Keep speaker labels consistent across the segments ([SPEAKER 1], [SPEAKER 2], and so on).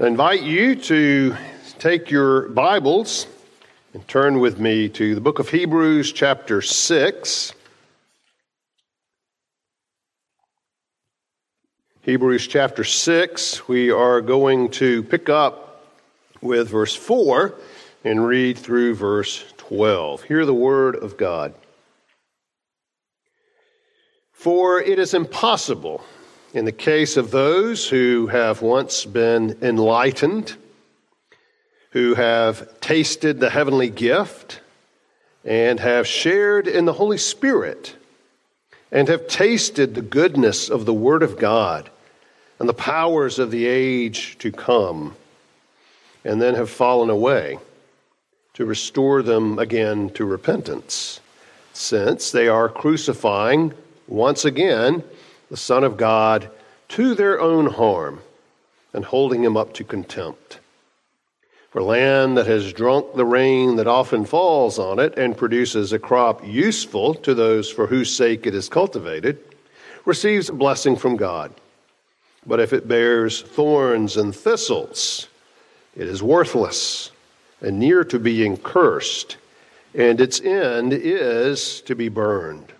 [SPEAKER 1] I invite you to take your Bibles and turn with me to the book of Hebrews chapter 6. Hebrews chapter 6, we are going to pick up with verse 4 and read through verse 12. Hear the word of God. For it is impossible in the case of those who have once been enlightened, who have tasted the heavenly gift, and have shared in the Holy Spirit, and have tasted the goodness of the Word of God and the powers of the age to come, and then have fallen away, to restore them again to repentance, since they are crucifying once again the Son of God to their own harm, and holding him up to contempt. For land that has drunk the rain that often falls on it and produces a crop useful to those for whose sake it is cultivated, receives a blessing from God. But if it bears thorns and thistles, it is worthless and near to being cursed, and its end is to be burned.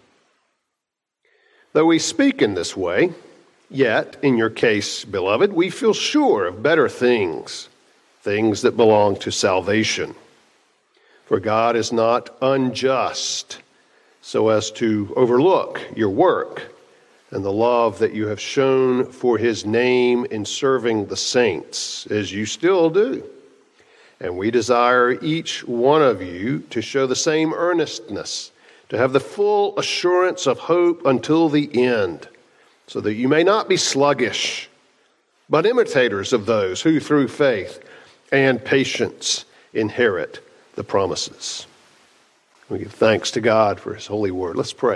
[SPEAKER 1] Though we speak in this way, yet, in your case, beloved, we feel sure of better things, things that belong to salvation. For God is not unjust so as to overlook your work and the love that you have shown for his name in serving the saints, as you still do. And we desire each one of you to show the same earnestness, to have the full assurance of hope until the end, so that you may not be sluggish, but imitators of those who through faith and patience inherit the promises. We give thanks to God for his holy word. Let's pray.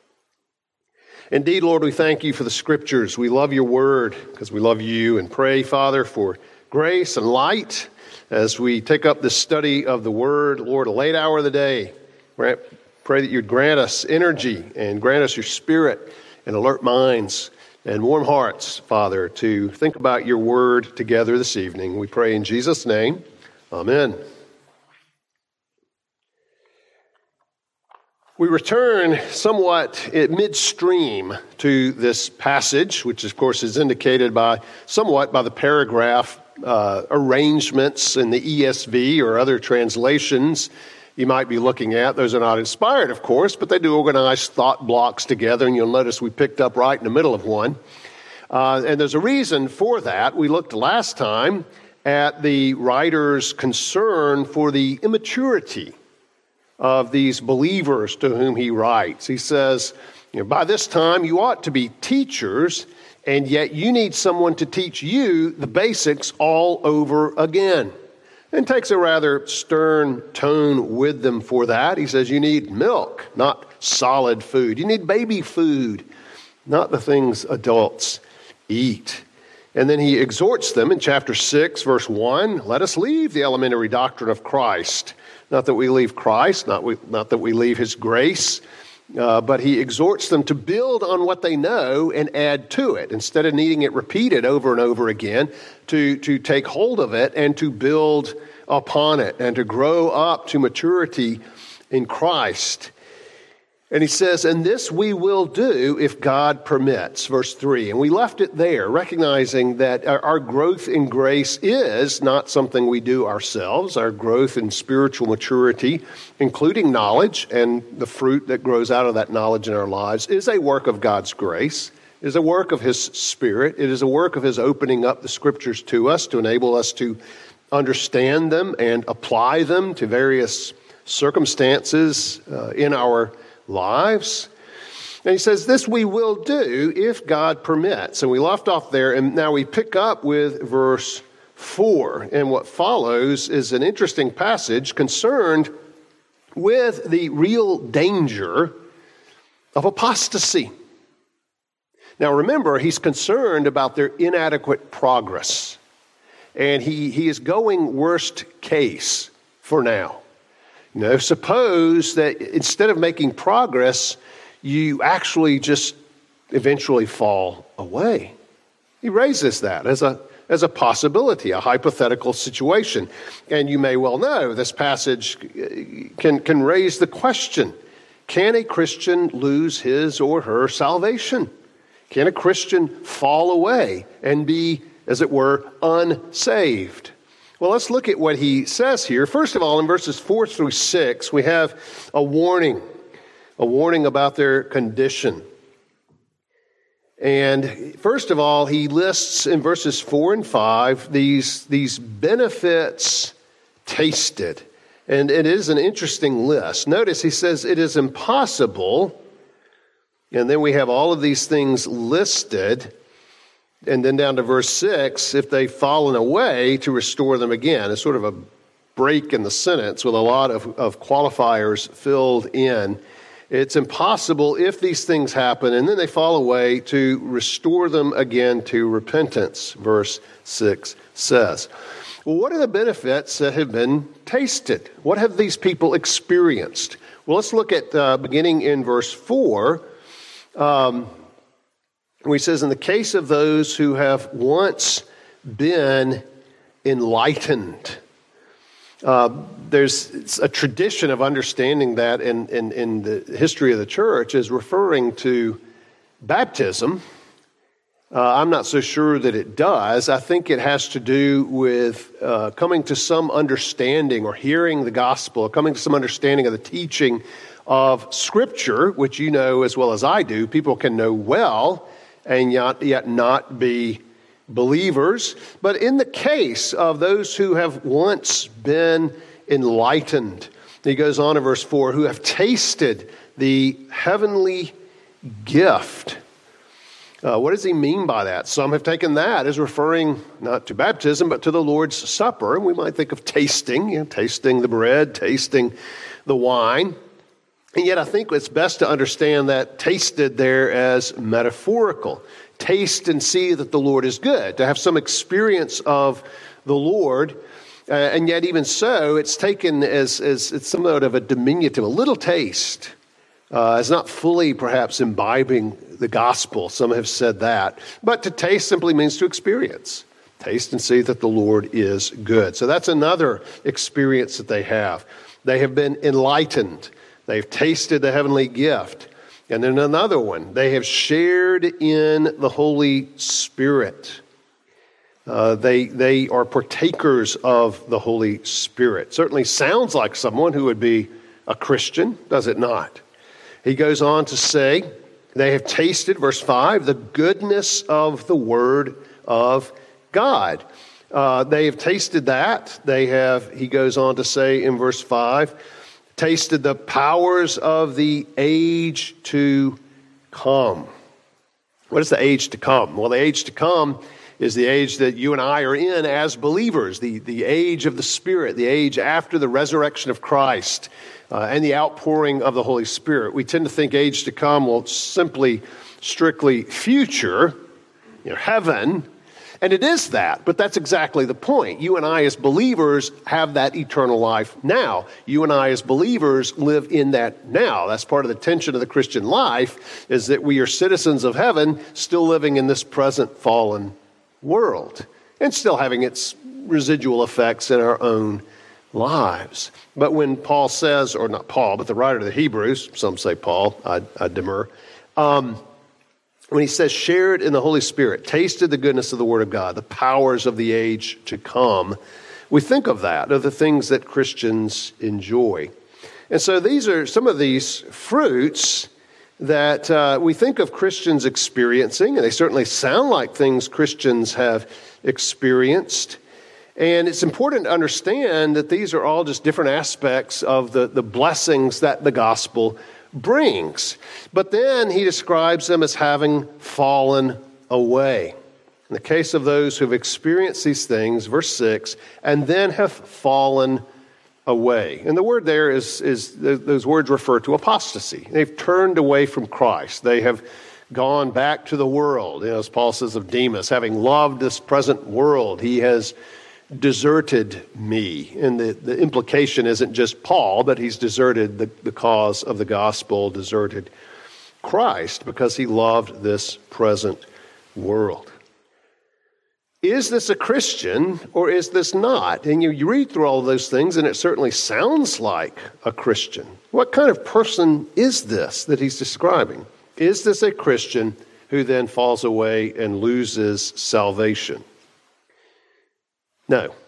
[SPEAKER 1] Indeed, Lord, we thank you for the scriptures. We love your word because we love you, and pray, Father, for grace and light as we take up this study of the word. Lord, a late hour of the day, pray that you'd grant us energy and grant us your spirit and alert minds and warm hearts, Father, to think about your word together this evening. We pray in Jesus' name. Amen. We return somewhat midstream to this passage, which of course is indicated somewhat by the paragraph arrangements in the ESV or other translations you might be looking at. Those are not inspired, of course, but they do organize thought blocks together, and you'll notice we picked up right in the middle of one. And there's a reason for that. We looked last time at the writer's concern for the immaturity of these believers to whom he writes. He says, by this time you ought to be teachers, and yet you need someone to teach you the basics all over again. And takes a rather stern tone with them for that. He says you need milk, not solid food. You need baby food, not the things adults eat. And then he exhorts them in chapter 6, verse 1, let us leave the elementary doctrine of Christ. Not that we leave Christ, not that we leave his grace, but he exhorts them to build on what they know and add to it, instead of needing it repeated over and over again, to take hold of it and to build upon it and to grow up to maturity in Christ. And he says, and this we will do if God permits, verse 3. And we left it there, recognizing that our growth in grace is not something we do ourselves. Our growth in spiritual maturity, including knowledge and the fruit that grows out of that knowledge in our lives, is a work of God's grace, is a work of his Spirit. It is a work of his opening up the scriptures to us to enable us to understand them and apply them to various circumstances in our lives. And he says, this we will do if God permits. And we left off there, and now we pick up with verse 4. And what follows is an interesting passage concerned with the real danger of apostasy. Now remember, he's concerned about their inadequate progress. And he is going worst case for now. Suppose that instead of making progress, you actually just eventually fall away. He raises that as a as a possibility, a hypothetical situation. And you may well know this passage can raise the question, can a Christian lose his or her salvation? Can a Christian fall away and be, as it were, unsaved? Well, let's look at what he says here. First of all, in verses 4 through 6, we have a warning about their condition. And first of all, he lists in verses 4 and 5 these benefits tasted. And it is an interesting list. Notice he says it is impossible, and then we have all of these things listed, and then down to verse 6, if they've fallen away, to restore them again. It's sort of a break in the sentence with a lot of qualifiers filled in. It's impossible if these things happen and then they fall away to restore them again to repentance, verse 6 says. Well, what are the benefits that have been tasted? What have these people experienced? Well, let's look at beginning in verse 4, where he says, in the case of those who have once been enlightened. There's a tradition of understanding that in the history of the church as referring to baptism. I'm not so sure that it does. I think it has to do with coming to some understanding or hearing the gospel, or coming to some understanding of the teaching of Scripture, which you know as well as I do. People can know well and yet not be believers. But in the case of those who have once been enlightened, he goes on in verse 4, who have tasted the heavenly gift. What does he mean by that? Some have taken that as referring not to baptism, but to the Lord's Supper. And we might think of tasting, tasting the bread, tasting the wine. And yet I think it's best to understand that tasted there as metaphorical. Taste and see that the Lord is good, to have some experience of the Lord. And yet even so, it's taken as it's somewhat of a diminutive, a little taste. As not fully perhaps imbibing the gospel. Some have said that. But to taste simply means to experience. Taste and see that the Lord is good. So that's another experience that they have. They have been enlightened. They've tasted the heavenly gift. And then another one, they have shared in the Holy Spirit. They are partakers of the Holy Spirit. Certainly sounds like someone who would be a Christian, does it not? He goes on to say, they have tasted, verse 5, the goodness of the Word of God. They have tasted that. He goes on to say in verse 5, tasted the powers of the age to come. What is the age to come? Well, the age to come is the age that you and I are in as believers, the age of the Spirit, the age after the resurrection of Christ and the outpouring of the Holy Spirit. We tend to think age to come, well, simply, strictly future, heaven. And it is that, but that's exactly the point. You and I as believers have that eternal life now. You and I as believers live in that now. That's part of the tension of the Christian life, is that we are citizens of heaven, still living in this present fallen world, and still having its residual effects in our own lives. But when Paul says, or not Paul, but the writer of the Hebrews, some say Paul, I demur, when he says, shared in the Holy Spirit, tasted the goodness of the Word of God, the powers of the age to come, we think of that, of the things that Christians enjoy. And so these are some of these fruits that we think of Christians experiencing, and they certainly sound like things Christians have experienced. And it's important to understand that these are all just different aspects of the blessings that the gospel brings. But then he describes them as having fallen away. In the case of those who have experienced these things, verse 6, and then have fallen away. And the word there is those words refer to apostasy. They've turned away from Christ. They have gone back to the world. As Paul says of Demas, having loved this present world, he has deserted me. And the implication isn't just Paul, but he's deserted the cause of the gospel, deserted Christ because he loved this present world. Is this a Christian or is this not? And you read through all of those things and it certainly sounds like a Christian. What kind of person is this that he's describing? Is this a Christian who then falls away and loses salvation? No.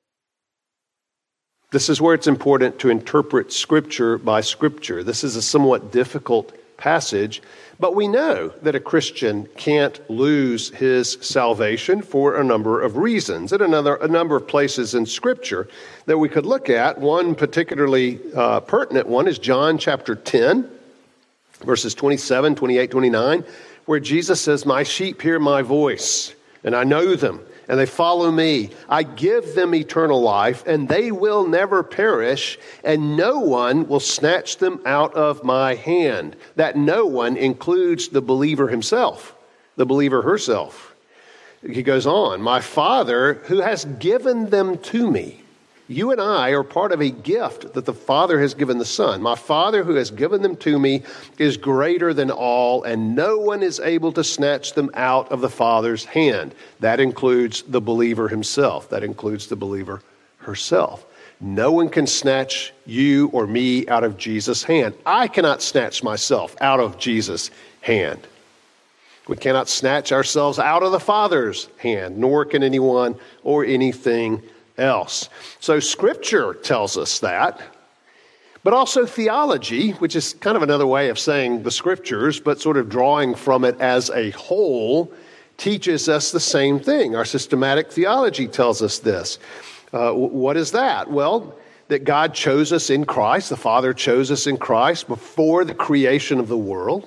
[SPEAKER 1] This is where it's important to interpret Scripture by Scripture. This is a somewhat difficult passage, but we know that a Christian can't lose his salvation for a number of reasons. At a number of places in Scripture that we could look at, one particularly pertinent one is John chapter 10, verses 27, 28, 29, where Jesus says, "My sheep hear my voice, and I know them, and they follow me. I give them eternal life, and they will never perish, and no one will snatch them out of my hand." That no one includes the believer himself, the believer herself. He goes on, "My Father who has given them to me." You and I are part of a gift that the Father has given the Son. "My Father who has given them to me is greater than all, and no one is able to snatch them out of the Father's hand." That includes the believer himself. That includes the believer herself. No one can snatch you or me out of Jesus' hand. I cannot snatch myself out of Jesus' hand. We cannot snatch ourselves out of the Father's hand, nor can anyone or anything else. So Scripture tells us that, but also theology, which is kind of another way of saying the Scriptures, but sort of drawing from it as a whole, teaches us the same thing. Our systematic theology tells us this. What is that? Well, that God chose us in Christ, the Father chose us in Christ before the creation of the world.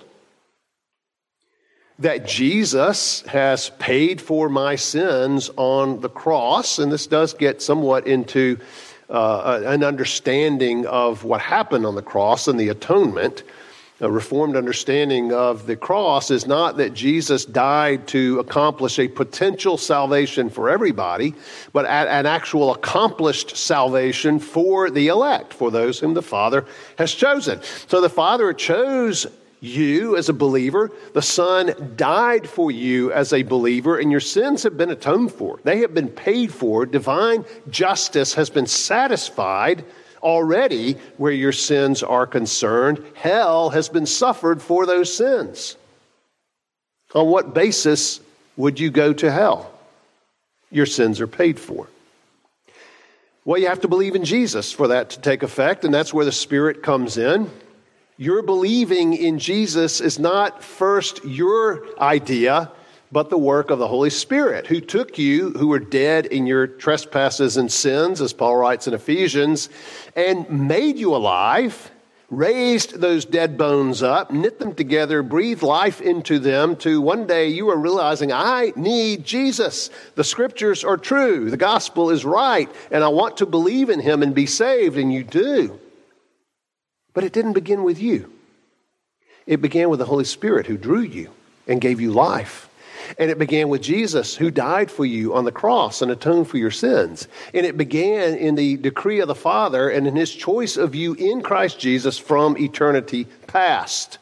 [SPEAKER 1] That Jesus has paid for my sins on the cross, and this does get somewhat into an understanding of what happened on the cross and the atonement. A Reformed understanding of the cross is not that Jesus died to accomplish a potential salvation for everybody, but an actual accomplished salvation for the elect, for those whom the Father has chosen. So the Father chose you as a believer. The Son died for you as a believer, and your sins have been atoned for. They have been paid for. Divine justice has been satisfied already where your sins are concerned. Hell has been suffered for those sins. On what basis would you go to hell? Your sins are paid for. Well, you have to believe in Jesus for that to take effect, and that's where the Spirit comes in. Your believing in Jesus is not first your idea, but the work of the Holy Spirit, who took you, who were dead in your trespasses and sins, as Paul writes in Ephesians, and made you alive, raised those dead bones up, knit them together, breathed life into them, to one day you are realizing, I need Jesus. The Scriptures are true. The gospel is right, and I want to believe in Him and be saved, and you do. But it didn't begin with you. It began with the Holy Spirit who drew you and gave you life. And it began with Jesus who died for you on the cross and atoned for your sins. And it began in the decree of the Father and in His choice of you in Christ Jesus from eternity past.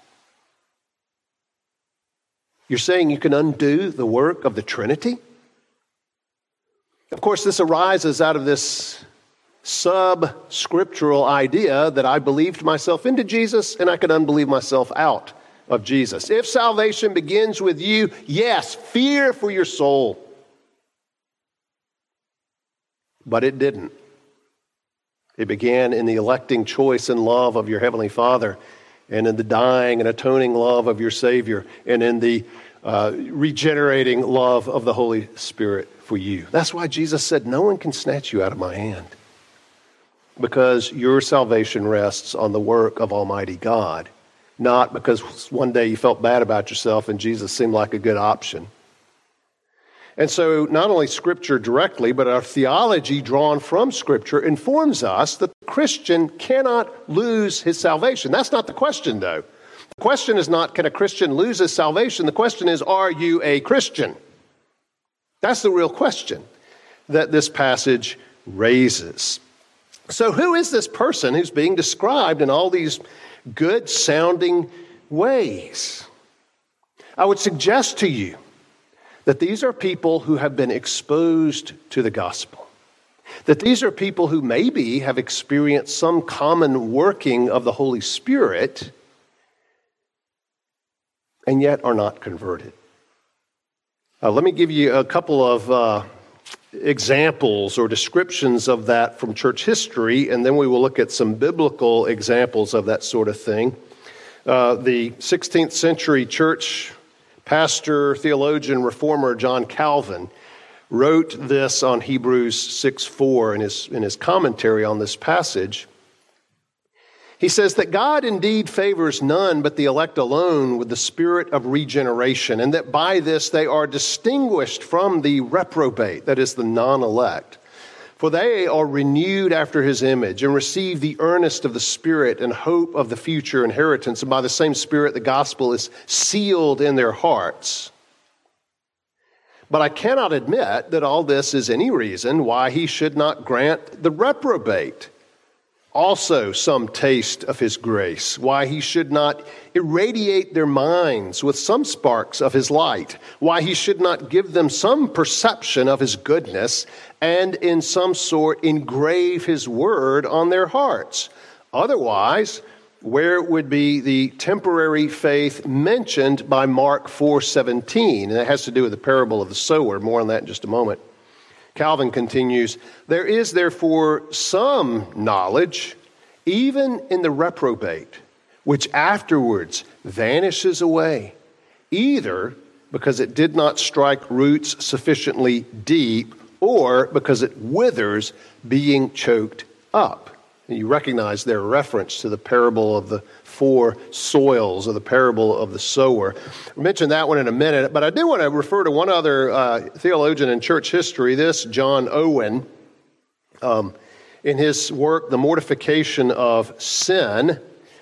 [SPEAKER 1] You're saying you can undo the work of the Trinity? Of course, this arises out of this sub-scriptural idea that I believed myself into Jesus and I could unbelieve myself out of Jesus. If salvation begins with you, yes, fear for your soul. But it didn't. It began in the electing choice and love of your Heavenly Father, and in the dying and atoning love of your Savior, and in the regenerating love of the Holy Spirit for you. That's why Jesus said, no one can snatch you out of my hand. Because your salvation rests on the work of Almighty God, not because one day you felt bad about yourself and Jesus seemed like a good option. And so not only Scripture directly, but our theology drawn from Scripture informs us that the Christian cannot lose his salvation. That's not the question, though. The question is not, can a Christian lose his salvation? The question is, are you a Christian? That's the real question that this passage raises. So who is this person who's being described in all these good-sounding ways? I would suggest to you that these are people who have been exposed to the gospel, that these are people who maybe have experienced some common working of the Holy Spirit and yet are not converted. Let me give you a couple of examples or descriptions of that from church history, and then we will look at some biblical examples of that sort of thing. The 16th century church pastor, theologian, reformer John Calvin wrote this on Hebrews 6:4 in his commentary on this passage. He says that God indeed favors none but the elect alone with the spirit of regeneration, and that by this they are distinguished from the reprobate, that is, the non-elect. For they are renewed after his image and receive the earnest of the Spirit and hope of the future inheritance. And by the same Spirit, the gospel is sealed in their hearts. But I cannot admit that all this is any reason why he should not grant the reprobate also some taste of his grace, why he should not irradiate their minds with some sparks of his light, why he should not give them some perception of his goodness, and in some sort engrave his word on their hearts. Otherwise, where would be the temporary faith mentioned by Mark 4:17? And that has to do with the parable of the sower. More on that in just a moment. Calvin continues, there is therefore some knowledge, even in the reprobate, which afterwards vanishes away, either because it did not strike roots sufficiently deep, or because it withers, being choked up. And you recognize their reference to the parable of the 4 soils, or the parable of the sower. I'll mention that one in a minute, but I do want to refer to one other theologian in church history, this John Owen, in his work, The Mortification of Sin.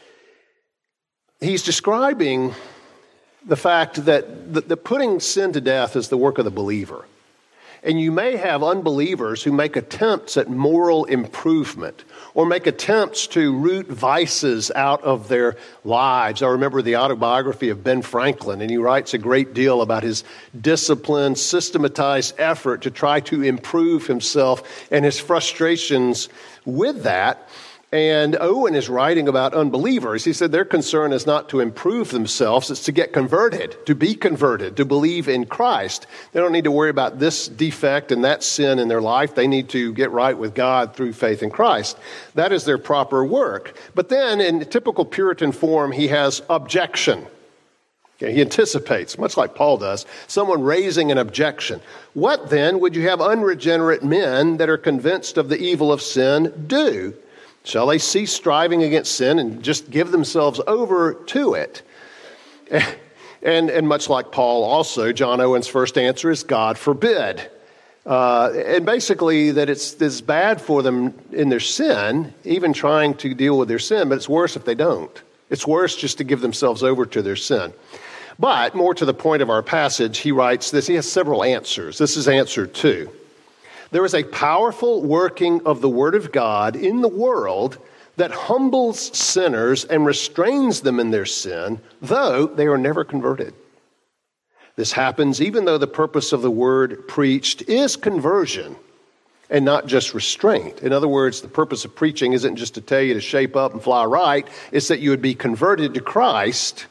[SPEAKER 1] He's describing the fact that the putting sin to death is the work of the believer. And you may have unbelievers who make attempts at moral improvement or make attempts to root vices out of their lives. I remember the autobiography of Ben Franklin, and he writes a great deal about his disciplined, systematized effort to try to improve himself and his frustrations with that. And Owen is writing about unbelievers. He said their concern is not to improve themselves, it's to get converted, to be converted, to believe in Christ. They don't need to worry about this defect and that sin in their life. They need to get right with God through faith in Christ. That is their proper work. But then in typical Puritan form, he has objection. Okay, he anticipates, much like Paul does, someone raising an objection. What then would you have unregenerate men that are convinced of the evil of sin do? Shall they cease striving against sin and just give themselves over to it? And much like Paul also, John Owen's first answer is God forbid. And basically that it's bad for them in their sin, even trying to deal with their sin, but it's worse if they don't. It's worse just to give themselves over to their sin. But more to the point of our passage, he writes this. He has several answers. This is answer 2. There is a powerful working of the Word of God in the world that humbles sinners and restrains them in their sin, though they are never converted. This happens even though the purpose of the Word preached is conversion and not just restraint. In other words, the purpose of preaching isn't just to tell you to shape up and fly right. It's that you would be converted to Christ.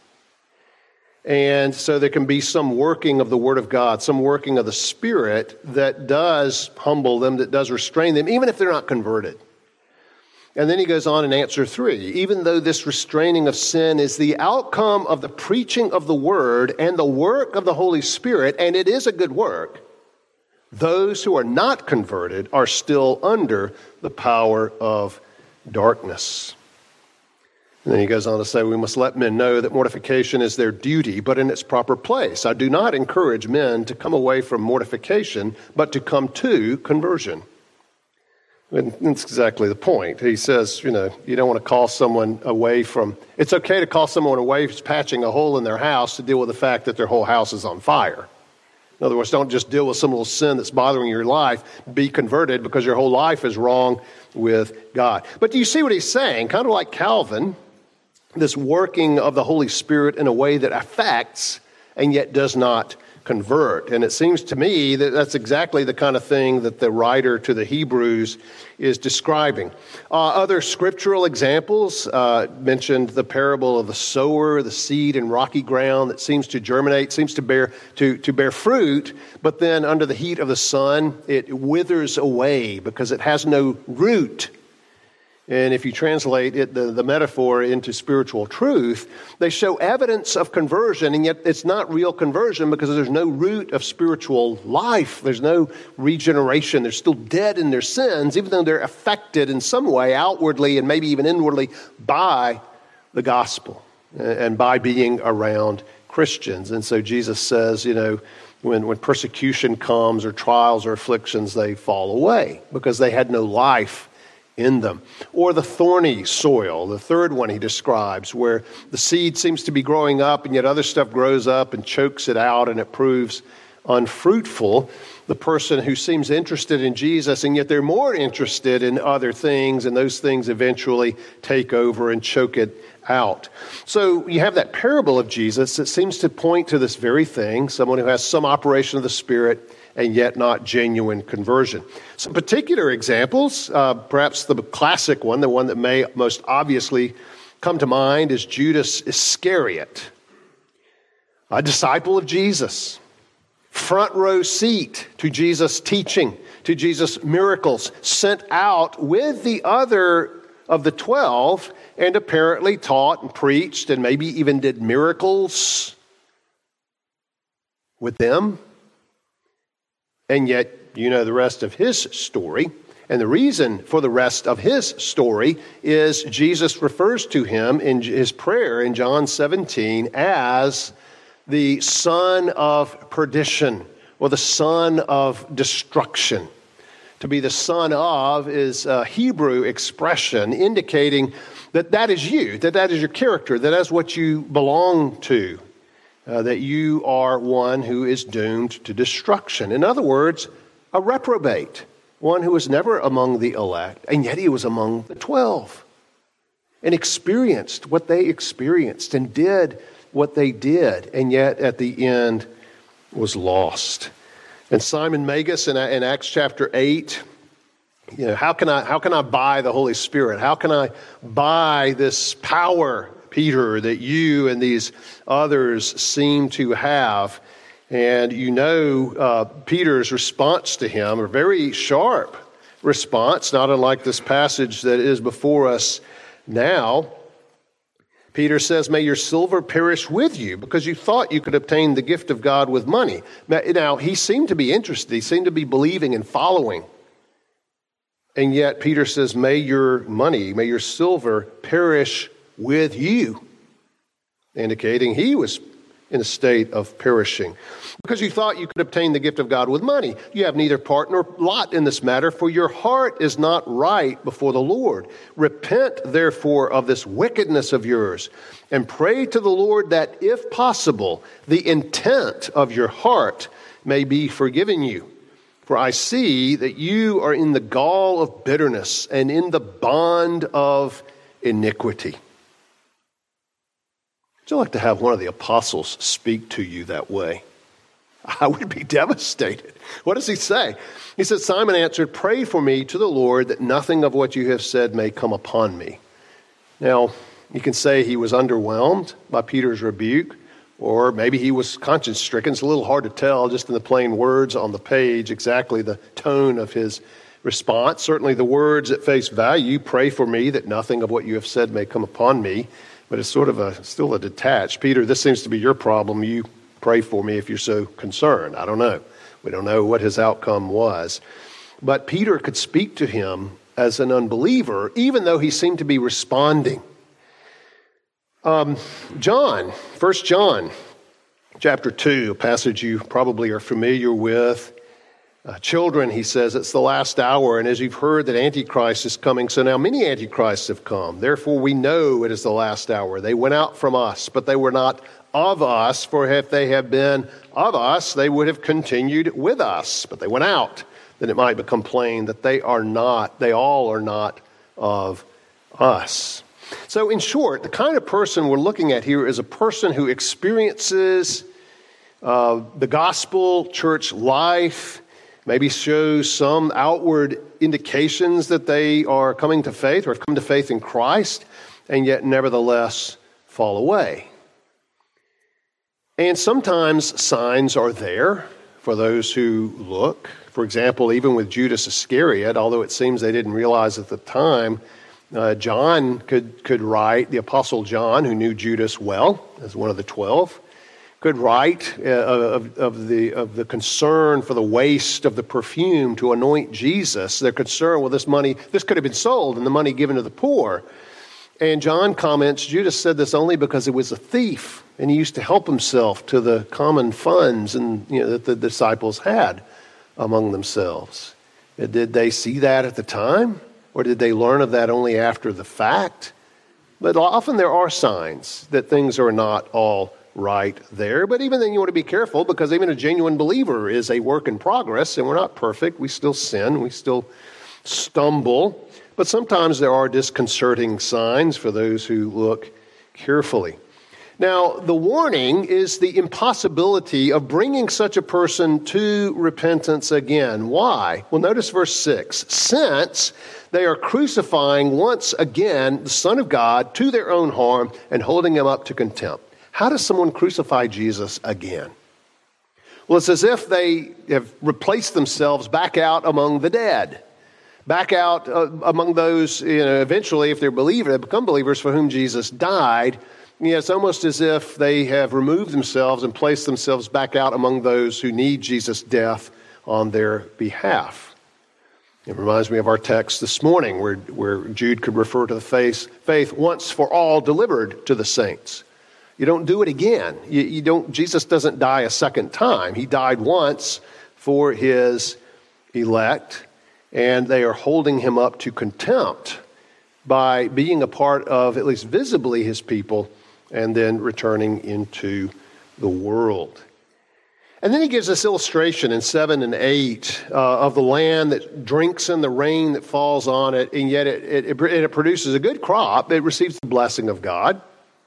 [SPEAKER 1] And so there can be some working of the Word of God, some working of the Spirit that does humble them, that does restrain them, even if they're not converted. And then he goes on in answer 3. Even though this restraining of sin is the outcome of the preaching of the Word and the work of the Holy Spirit, and it is a good work, those who are not converted are still under the power of darkness. And then he goes on to say, we must let men know that mortification is their duty, but in its proper place. I do not encourage men to come away from mortification, but to come to conversion. And that's exactly the point. He says, you don't want to call someone away from, it's okay to call someone away who's patching a hole in their house to deal with the fact that their whole house is on fire. In other words, don't just deal with some little sin that's bothering your life. Be converted because your whole life is wrong with God. But do you see what he's saying? Kind of like Calvin, this working of the Holy Spirit in a way that affects and yet does not convert. And it seems to me that that's exactly the kind of thing that the writer to the Hebrews is describing. Other scriptural examples mentioned the parable of the sower, the seed in rocky ground that seems to germinate, seems to bear fruit, but then under the heat of the sun, it withers away because it has no root. And if you translate it, the metaphor into spiritual truth, they show evidence of conversion, and yet it's not real conversion because there's no root of spiritual life. There's no regeneration. They're still dead in their sins, even though they're affected in some way, outwardly and maybe even inwardly, by the gospel and by being around Christians. And so Jesus says, when persecution comes or trials or afflictions, they fall away because they had no life in them. Or the thorny soil, the third one he describes, where the seed seems to be growing up and yet other stuff grows up and chokes it out and it proves unfruitful. The person who seems interested in Jesus and yet they're more interested in other things, and those things eventually take over and choke it out. So you have that parable of Jesus that seems to point to this very thing, someone who has some operation of the Spirit and yet not genuine conversion. Some particular examples, perhaps the classic one, the one that may most obviously come to mind, is Judas Iscariot, a disciple of Jesus, front row seat to Jesus' teaching, to Jesus' miracles, sent out with the other of the 12, and apparently taught and preached and maybe even did miracles with them. And yet, the rest of his story. And the reason for the rest of his story is Jesus refers to him in his prayer in John 17 as the son of perdition or the son of destruction. To be the son of is a Hebrew expression indicating that is you, that is your character, that's what you belong to. That you are one who is doomed to destruction. In other words, a reprobate, one who was never among the elect, and yet he was among the 12 and experienced what they experienced and did what they did, and yet at the end was lost. And Simon Magus in Acts chapter 8, how can I buy the Holy Spirit? How can I buy this power, Peter, that you and these others seem to have? And Peter's response to him, a very sharp response, not unlike this passage that is before us now. Peter says, "May your silver perish with you, because you thought you could obtain the gift of God with money." Now, he seemed to be interested. He seemed to be believing and following. And yet Peter says, may your silver perish with you, indicating he was in a state of perishing. Because you thought you could obtain the gift of God with money. You have neither part nor lot in this matter, for your heart is not right before the Lord. Repent, therefore, of this wickedness of yours, and pray to the Lord that, if possible, the intent of your heart may be forgiven you. For I see that you are in the gall of bitterness and in the bond of iniquity. Would you like to have one of the apostles speak to you that way? I would be devastated. What does he say? He says, Simon answered, "Pray for me to the Lord that nothing of what you have said may come upon me." Now, you can say he was underwhelmed by Peter's rebuke, or maybe he was conscience-stricken. It's a little hard to tell just in the plain words on the page exactly the tone of his response. Certainly the words at face value, "Pray for me that nothing of what you have said may come upon me," but it's sort of still a detached. Peter, this seems to be your problem. You pray for me if you're so concerned. I don't know. We don't know what his outcome was. But Peter could speak to him as an unbeliever, even though he seemed to be responding. 1 John chapter 2, a passage you probably are familiar with. Children, he says, it's the last hour, and as you've heard that Antichrist is coming, so now many Antichrists have come. Therefore we know it is the last hour. They went out from us, but they were not of us, for if they had been of us, they would have continued with us. But they went out, that it might become plain that they all are not of us. So in short, the kind of person we're looking at here is a person who experiences The gospel, church life, maybe shows some outward indications that they are coming to faith or have come to faith in Christ, and yet nevertheless fall away. And sometimes signs are there for those who look. For example, even with Judas Iscariot, although it seems they didn't realize at the time, John could write, the Apostle John, who knew Judas well as one of the 12, could write of the concern for the waste of the perfume to anoint Jesus. Their concern, well, this money, this could have been sold and the money given to the poor. And John comments, Judas said this only because he was a thief and he used to help himself to the common funds that the disciples had among themselves. Did they see that at the time? Or did they learn of that only after the fact? But often there are signs that things are not all right there. But even then you want to be careful, because even a genuine believer is a work in progress, and we're not perfect. We still sin. We still stumble. But sometimes there are disconcerting signs for those who look carefully. Now, the warning is the impossibility of bringing such a person to repentance again. Why? Well, notice verse 6. Since they are crucifying once again the Son of God to their own harm and holding him up to contempt. How does someone crucify Jesus again? Well, it's as if they have replaced themselves back out among the dead. Back out among those, eventually, if they're believers, they become believers for whom Jesus died. It's almost as if they have removed themselves and placed themselves back out among those who need Jesus' death on their behalf. It reminds me of our text this morning where Jude could refer to the faith once for all delivered to the saints. You don't do it again. Jesus doesn't die a second time. He died once for his elect, and they are holding him up to contempt by being a part of, at least visibly, his people, and then returning into the world. And then he gives this illustration in 7 and 8 of the land that drinks in the rain that falls on it, and yet it produces a good crop. It receives the blessing of God.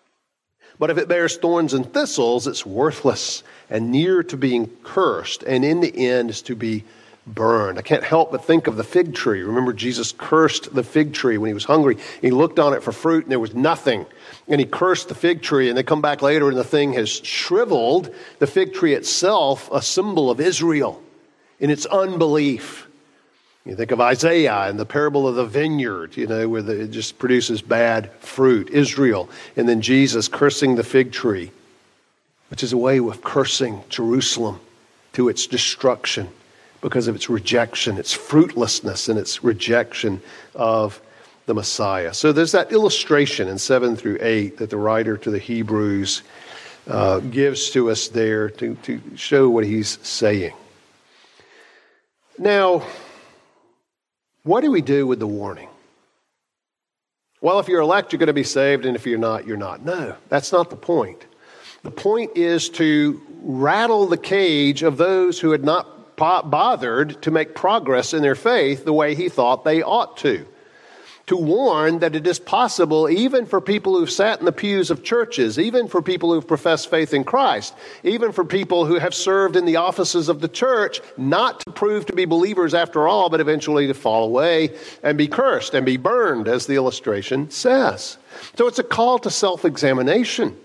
[SPEAKER 1] But if it bears thorns and thistles, it's worthless and near to being cursed, and in the end is to be burned. I can't help but think of the fig tree. Remember, Jesus cursed the fig tree when he was hungry. He looked on it for fruit, and there was nothing. And he cursed the fig tree, and they come back later, and the thing has shriveled. The fig tree itself, a symbol of Israel in its unbelief. You think of Isaiah and the parable of the vineyard, where it just produces bad fruit. Israel, and then Jesus cursing the fig tree, which is a way of cursing Jerusalem to its destruction because of its rejection, its fruitlessness, and its rejection of the Messiah. So there's that illustration in 7 through 8 that the writer to the Hebrews gives to us there to show what he's saying. Now, what do we do with the warning? Well, if you're elect, you're going to be saved, and if you're not, you're not. No, that's not the point. The point is to rattle the cage of those who had not bothered to make progress in their faith the way he thought they ought to. To warn that it is possible, even for people who've sat in the pews of churches, even for people who've professed faith in Christ, even for people who have served in the offices of the church, not to prove to be believers after all, but eventually to fall away and be cursed and be burned, as the illustration says. So it's a call to self-examination.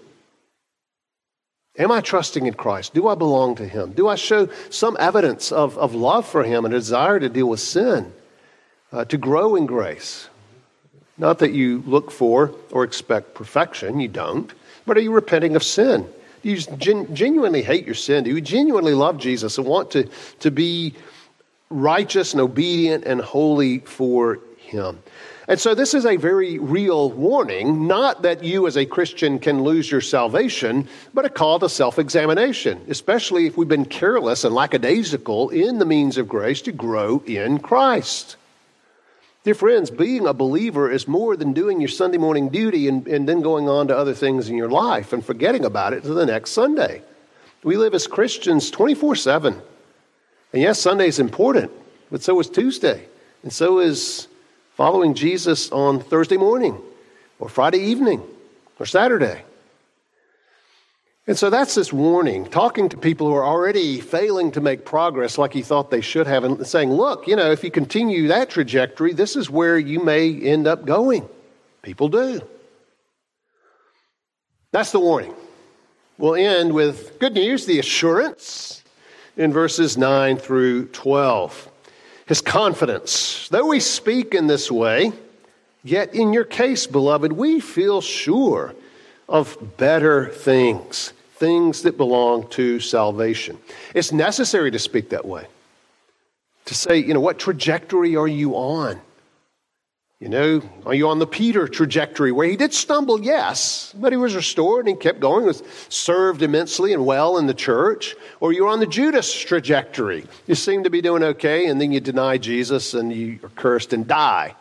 [SPEAKER 1] Am I trusting in Christ? Do I belong to him? Do I show some evidence of love for him and a desire to deal with sin, to grow in grace? Not that you look for or expect perfection, you don't. But are you repenting of sin? Do you genuinely hate your sin? Do you genuinely love Jesus and want to be righteous and obedient and holy for him? And so this is a very real warning, not that you as a Christian can lose your salvation, but a call to self-examination, especially if we've been careless and lackadaisical in the means of grace to grow in Christ. Dear friends, being a believer is more than doing your Sunday morning duty and then going on to other things in your life and forgetting about it to the next Sunday. We live as Christians 24/7. And yes, Sunday is important, but so is Tuesday. And so is following Jesus on Thursday morning or Friday evening or Saturday. And so that's this warning, talking to people who are already failing to make progress like he thought they should have, and saying, look, if you continue that trajectory, this is where you may end up going. People do. That's the warning. We'll end with good news, the assurance in verses 9 through 12. His confidence. Though we speak in this way, yet in your case, beloved, we feel sure of better things, things that belong to salvation. It's necessary to speak that way. To say, what trajectory are you on? Are you on the Peter trajectory where he did stumble? Yes, but he was restored and he kept going, was served immensely and well in the church. Or you're on the Judas trajectory. You seem to be doing okay, and then you deny Jesus and you are cursed and die.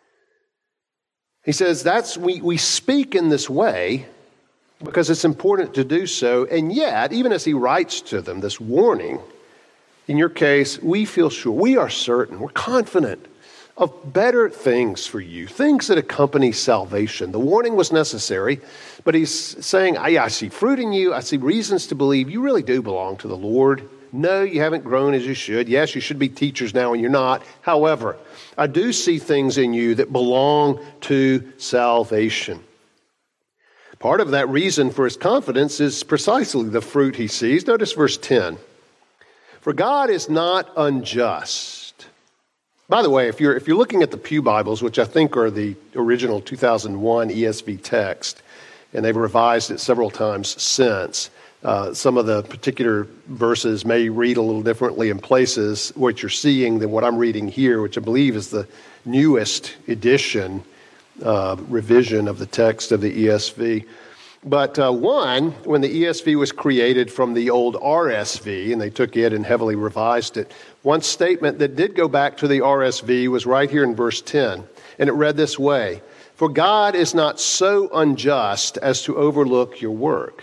[SPEAKER 1] He says we speak in this way because it's important to do so. And yet, even as he writes to them this warning, in your case, we feel sure, we are certain, we're confident of better things for you, things that accompany salvation. The warning was necessary, but he's saying, I see fruit in you. I see reasons to believe you really do belong to the Lord. No, you haven't grown as you should. Yes, you should be teachers now and you're not. However, I do see things in you that belong to salvation. Part of that reason for his confidence is precisely the fruit he sees. Notice verse 10. For God is not unjust. By the way, if you're looking at the Pew Bibles, which I think are the original 2001 ESV text, and they've revised it several times since, some of the particular verses may read a little differently in places, what you're seeing than what I'm reading here, which I believe is the newest edition, revision of the text of the ESV. But when the ESV was created from the old RSV, and they took it and heavily revised it, one statement that did go back to the RSV was right here in verse 10, and it read this way, for God is not so unjust as to overlook your work.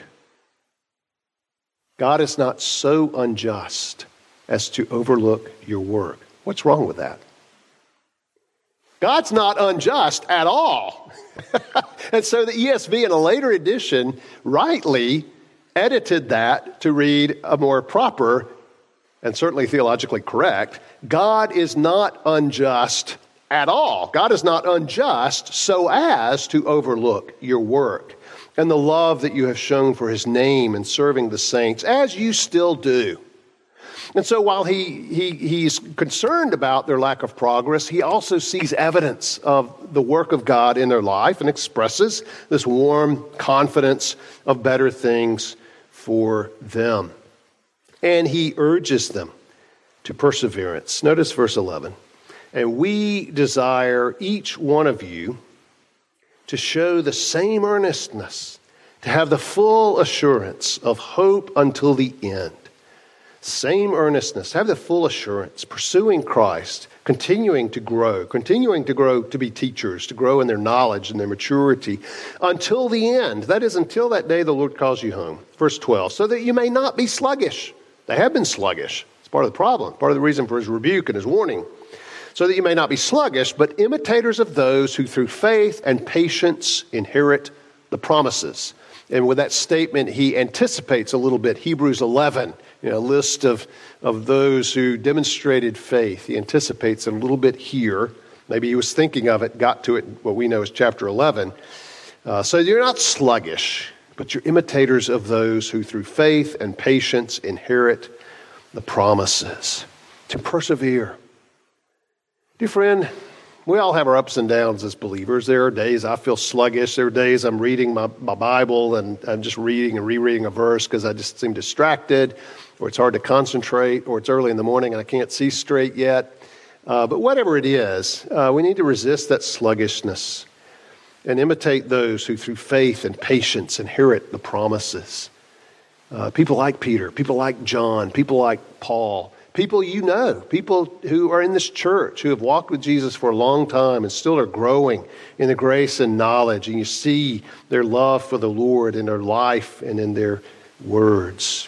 [SPEAKER 1] God is not so unjust as to overlook your work. What's wrong with that? God's not unjust at all. And so the ESV in a later edition rightly edited that to read a more proper and certainly theologically correct. God is not unjust at all. God is not unjust so as to overlook your work and the love that you have shown for his name in serving the saints, as you still do. And so while he's concerned about their lack of progress, he also sees evidence of the work of God in their life and expresses this warm confidence of better things for them. And he urges them to perseverance. Notice verse 11. And we desire each one of you to show the same earnestness, to have the full assurance of hope until the end. Same earnestness, have the full assurance, pursuing Christ, continuing to grow to be teachers, to grow in their knowledge and their maturity until the end. That is, until that day the Lord calls you home. Verse 12, so that you may not be sluggish. They have been sluggish. It's part of the problem, part of the reason for his rebuke and his warning. So that you may not be sluggish, but imitators of those who through faith and patience inherit the promises. And with that statement, he anticipates a little bit Hebrews 11, a list of those who demonstrated faith. He anticipates it a little bit here. Maybe he was thinking of it, got to it, what we know as chapter 11. So you're not sluggish, but you're imitators of those who through faith and patience inherit the promises. To persevere. Dear friend, we all have our ups and downs as believers. There are days I feel sluggish. There are days I'm reading my Bible and I'm just reading and rereading a verse because I just seem distracted, or it's hard to concentrate, or it's early in the morning and I can't see straight yet. But whatever it is, we need to resist that sluggishness and imitate those who through faith and patience inherit the promises. People like Peter, people like John, people like Paul, people you know, people who are in this church, who have walked with Jesus for a long time and still are growing in the grace and knowledge. And you see their love for the Lord in their life and in their words.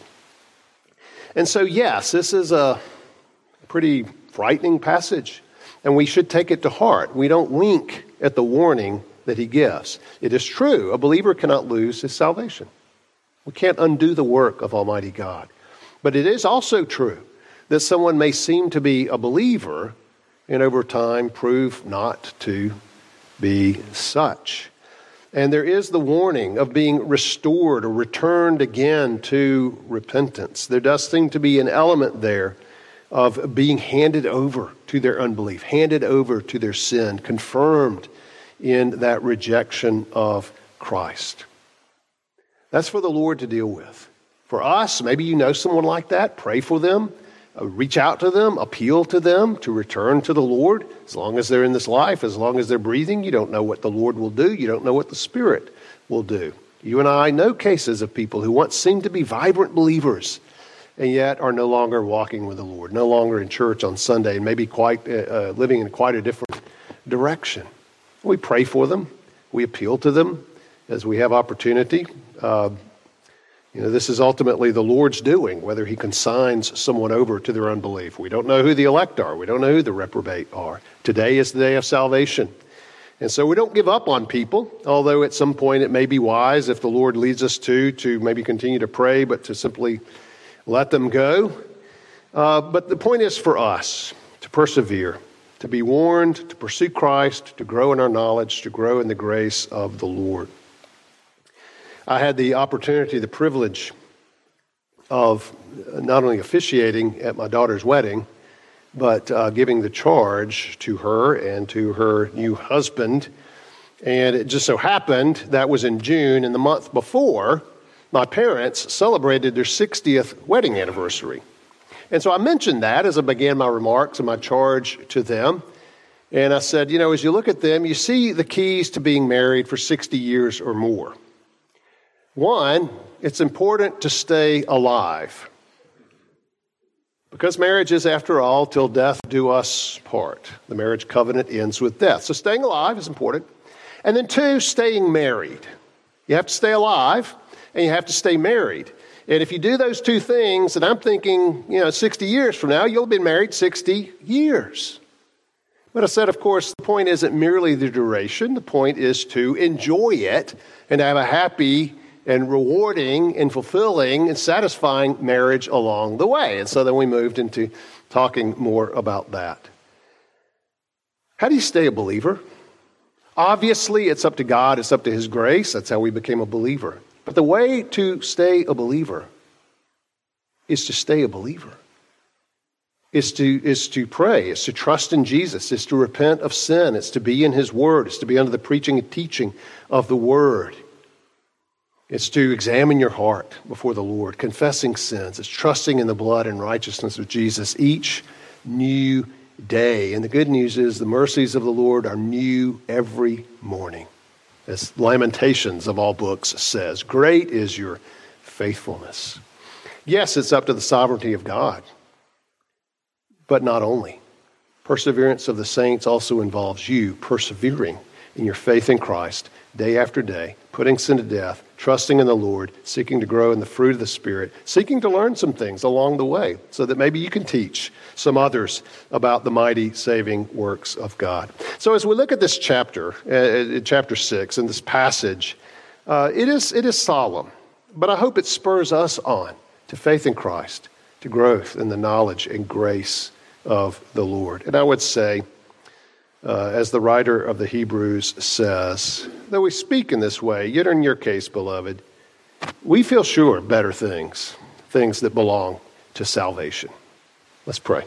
[SPEAKER 1] And so, yes, this is a pretty frightening passage, and we should take it to heart. We don't wink at the warning that he gives. It is true, a believer cannot lose his salvation. We can't undo the work of Almighty God. But it is also true that someone may seem to be a believer and over time prove not to be such. And there is the warning of being restored or returned again to repentance. There does seem to be an element there of being handed over to their unbelief, handed over to their sin, confirmed in that rejection of Christ. That's for the Lord to deal with. For us, maybe you know someone like that, pray for them, reach out to them, appeal to them to return to the Lord. As long as they're in this life, as long as they're breathing, you don't know what the Lord will do. You don't know what the Spirit will do. You and I know cases of people who once seemed to be vibrant believers and yet are no longer walking with the Lord, no longer in church on Sunday, and maybe quite living in quite a different direction. We pray for them. We appeal to them as we have opportunity. This is ultimately the Lord's doing, whether he consigns someone over to their unbelief. We don't know who the elect are. We don't know who the reprobate are. Today is the day of salvation. And so we don't give up on people, although at some point it may be wise, if the Lord leads us to maybe continue to pray, but to simply let them go. But the point is for us to persevere, to be warned, to pursue Christ, to grow in our knowledge, to grow in the grace of the Lord. I had the opportunity, the privilege of not only officiating at my daughter's wedding, but giving the charge to her and to her new husband. And it just so happened that was in June, and the month before, my parents celebrated their 60th wedding anniversary. And so I mentioned that as I began my remarks and my charge to them. And I said, as you look at them, you see the keys to being married for 60 years or more. One, it's important to stay alive. Because marriage is, after all, till death do us part. The marriage covenant ends with death. So staying alive is important. And then two, staying married. You have to stay alive and you have to stay married. And if you do those two things, and I'm thinking, 60 years from now, you'll have been married 60 years. But I said, of course, the point isn't merely the duration. The point is to enjoy it and have a happy and rewarding and fulfilling and satisfying marriage along the way. And so then we moved into talking more about that. How do you stay a believer? Obviously, it's up to God. It's up to His grace. That's how we became a believer. But the way to stay a believer is to stay a believer. Is to pray. It's to trust in Jesus. It's to repent of sin. It's to be in His Word. It's to be under the preaching and teaching of the Word. It's to examine your heart before the Lord, confessing sins. It's trusting in the blood and righteousness of Jesus each new day. And the good news is the mercies of the Lord are new every morning. As Lamentations of all books says, great is your faithfulness. Yes, it's up to the sovereignty of God. But not only. Perseverance of the saints also involves you persevering in your faith in Christ day after day, putting sin to death, trusting in the Lord, seeking to grow in the fruit of the Spirit, seeking to learn some things along the way so that maybe you can teach some others about the mighty saving works of God. So as we look at this chapter, chapter 6, and this passage, it is solemn, but I hope it spurs us on to faith in Christ, to growth in the knowledge and grace of the Lord. And I would say, as the writer of the Hebrews says, though we speak in this way, yet in your case, beloved, we feel sure of better things that belong to salvation. Let's pray.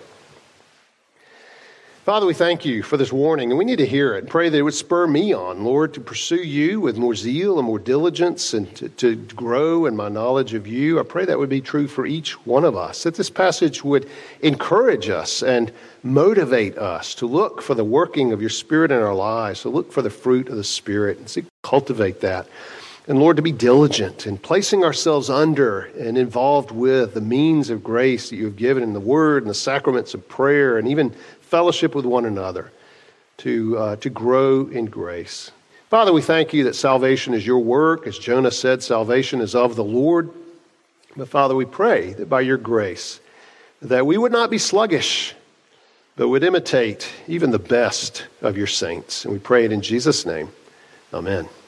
[SPEAKER 1] Father, we thank you for this warning, and we need to hear it and pray that it would spur me on, Lord, to pursue you with more zeal and more diligence and to grow in my knowledge of you. I pray that would be true for each one of us, that this passage would encourage us and motivate us to look for the working of your Spirit in our lives, to look for the fruit of the Spirit and seek to cultivate that. And Lord, to be diligent in placing ourselves under and involved with the means of grace that you have given in the Word and the sacraments of prayer and even fellowship with one another to grow in grace. Father, we thank you that salvation is your work. As Jonah said, salvation is of the Lord. But Father, we pray that by your grace, that we would not be sluggish, but would imitate even the best of your saints. And we pray it in Jesus' name. Amen.